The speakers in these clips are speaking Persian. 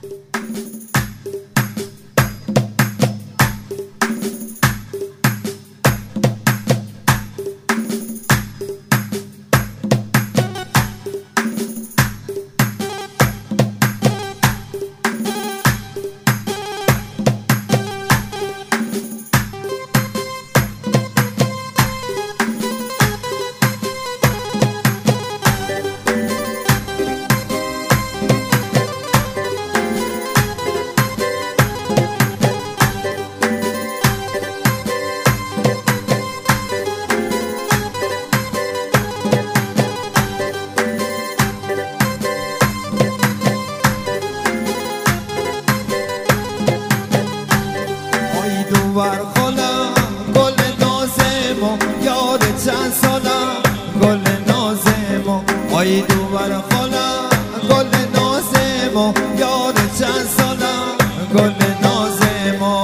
بر خالم گل نازمو یاد چند سالم گل نازمو آی دو بر خالم گل نازمو یاد چند سالم گل نازمو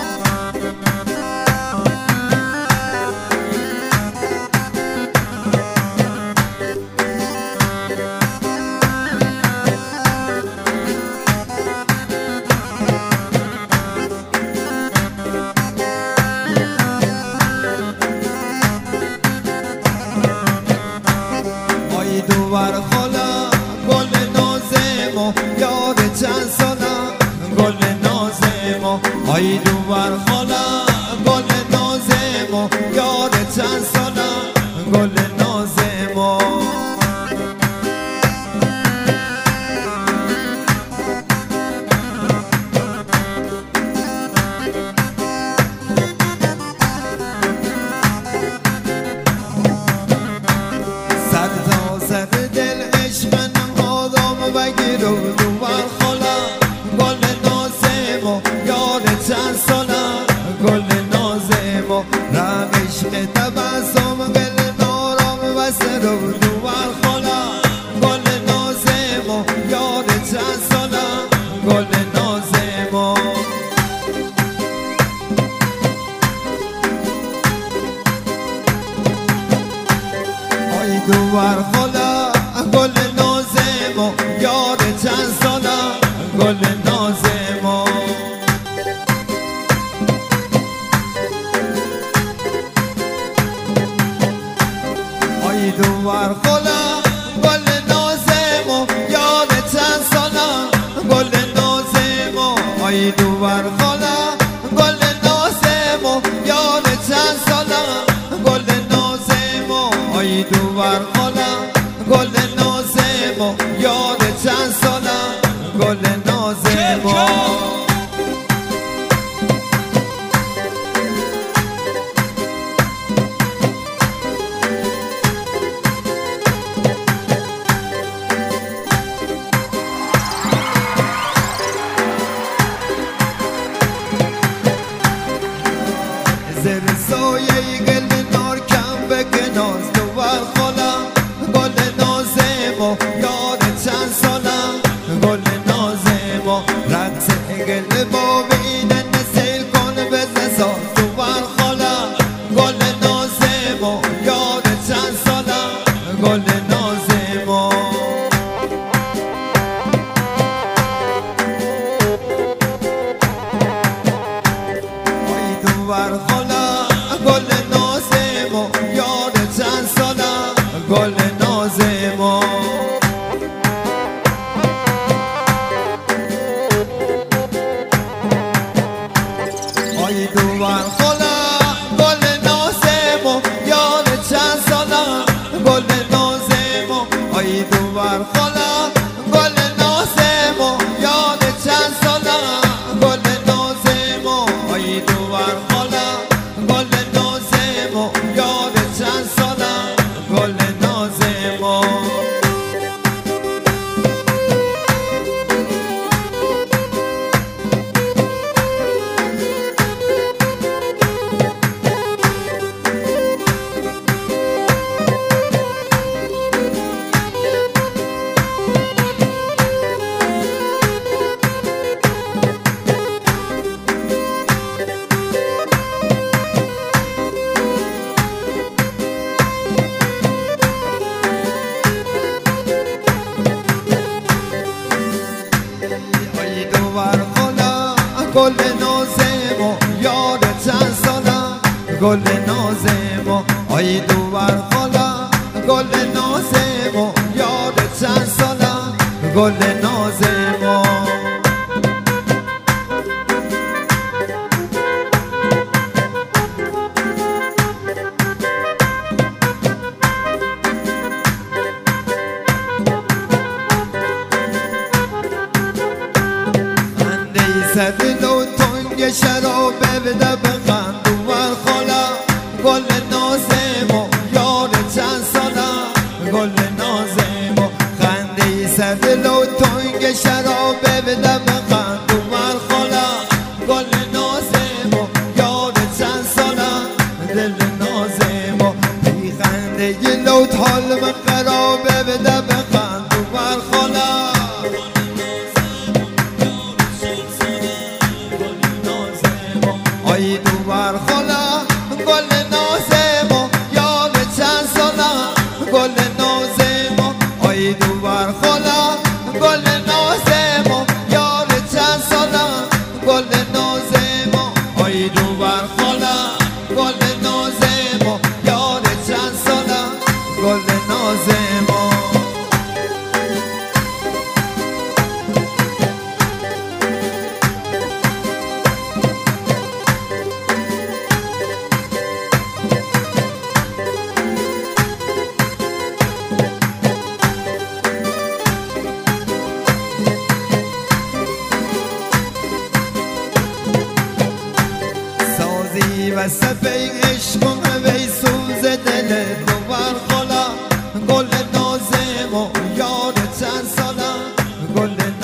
بر خالم گل نازمو یاد چند سالم گل نازمو آی دو بر خالم گل نازمو یاد چند سالم گل نازمو دو بر خالم گل نازمو یاد چند سالم گل نازمو رم عشق تبسم گل نارم بسته دو بر خالم گل نازمو یاد چند سالم گل نازمو آی دو بر خالم گل نازمو یاد چند سالم گل نازمو آی دو بر خالم گل نازمو یاد چند سالم گل نازمو آی دو بر خالم گل نازمو یاد چند سالم گل نازمو آی دو بر خالم گل نازمو یاد چند سالم گل نازمو زیر سایه گل نار کم بکناز دو بر خالم گل نازمو یاد چند سالم گل نازمو رقص گل با بینن سیل کن بزن ساز دو بر خالم گل نازمو یاد چند سالم گل نازمو آی دو بر خالم گل نازمو یاد چند سالم گل نازمو آی دو بر خالم گل نازمو یاد چند سالم گل نازمو آی دو بر خالم گل نازمو یاد چند سالم گل نازمو آی دو بر خالم گل نازمو یاد چند سالم گل نازمو گل نازم و یار چند سالم گل نازم و آی دوبر خالا گل نازم و یار چند سالم گل نازم و زدن و تنگ شراب بده بخند و خالا گل نازم و یار چند سالم گل نازم و خنده زدن و تنگ شراب بده بخند و خالا گل نازم و یار چند سالم دل نازم و بی خنده لوت حال من قرار بده بخند و خالا آی دوبر خالا گل نازم و یار چند سالم گل نازم و آی دوبر خالا گل نازم و یار چند سالم گل نازم و آی دوبر خالا گل نازم و یار چند سالم گل نازم و و سفه عشق و هوی سوز دل دوبر خالا گل نازم و یار چند سالم گل